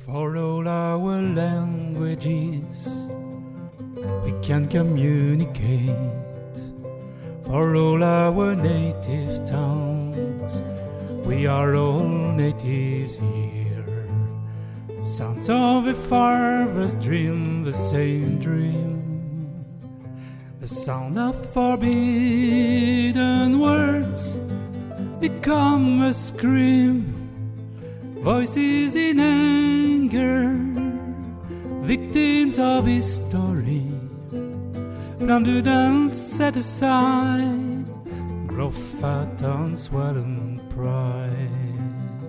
For all our languages, we can communicate. For all our native tongues, we are all natives here. Sons of a father's dream, the same dream. The sound of forbidden words become a scream. Voices in anger, victims of history, plundered and set aside, grow fat on swollen pride.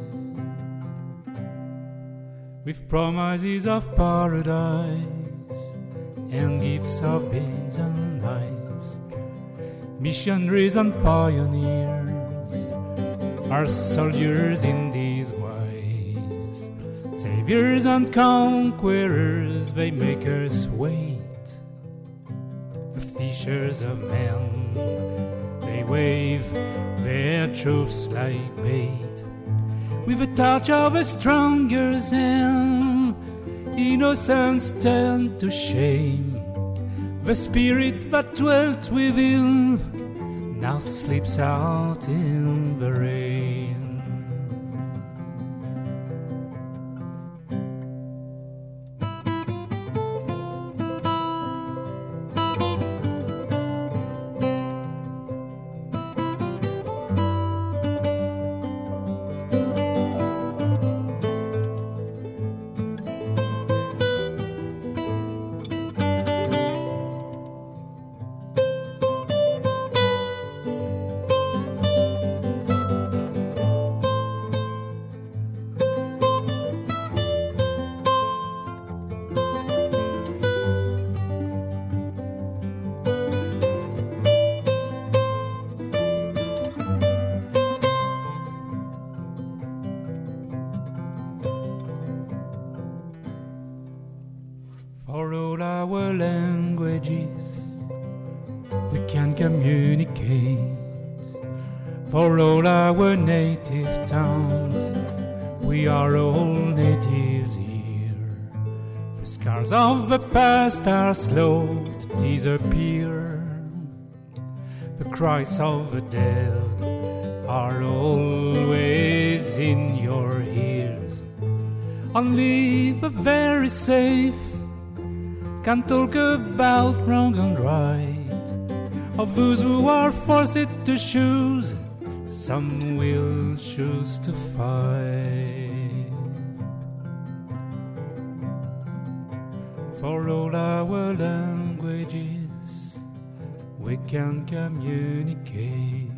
With promises of paradise and gifts of beans and knives, missionaries and pioneers are soldiers in these ways. Saviors and conquerors, they make us wait. The fishers of men, they wave their truths like bait. With a touch of a stronger zen, innocence turned to shame. The spirit that dwelt within now sleeps out in the rain. For all our languages, we can communicate. For all our native tongues, we are all natives here. The scars of the past are slow to disappear. The cries of the dead are always in your ears. Only the very safe can talk about wrong and right. Of those who are forced to choose, some will choose to fight. For all our languages, we can communicate.